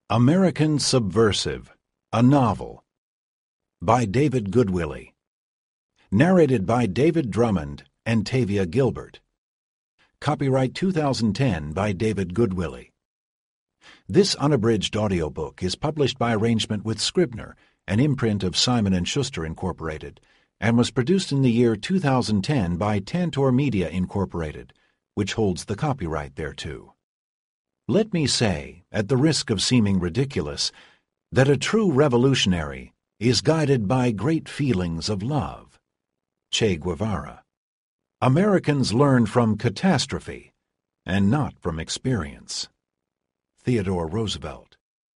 American Subversive, a novel, by David Goodwillie. Narrated by David Drummond and Tavia Gilbert. Copyright 2010 by David Goodwillie. This unabridged audiobook is published by arrangement with Scribner, an imprint of Simon & Schuster, Incorporated, and was produced in the year 2010 by Tantor Media, Incorporated, which holds the copyright thereto. Let me say, at the risk of seeming ridiculous, that a true revolutionary is guided by great feelings of love. Che Guevara. Americans learn from catastrophe, and not from experience. Theodore Roosevelt.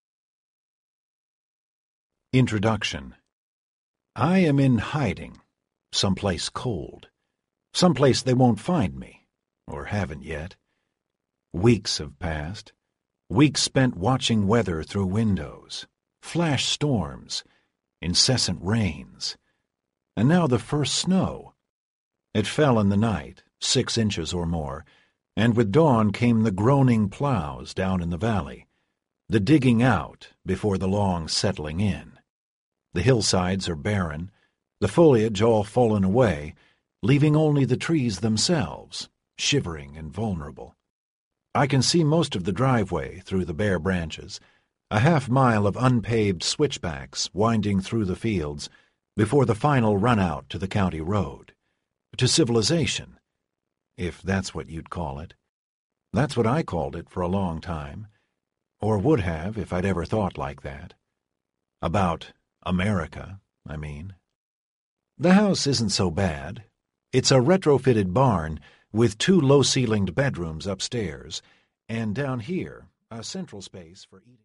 Introduction. I am in hiding, someplace cold, someplace they won't find me, or haven't yet. Weeks have passed, weeks spent watching weather through windows, flash storms, incessant rains, and now the first snow. It fell in the night, 6 inches or more, and with dawn came the groaning plows down in the valley, the digging out before the long settling in. The hillsides are barren, the foliage all fallen away, leaving only the trees themselves, shivering and vulnerable. I can see most of the driveway through the bare branches, a half-mile of unpaved switchbacks winding through the fields before the final run-out to the county road, to civilization, if that's what you'd call it. That's what I called it for a long time, or would have if I'd ever thought like that. About America, I mean. The house isn't so bad. It's a retrofitted barn with 2 low-ceilinged bedrooms upstairs, and down here, a central space for eating.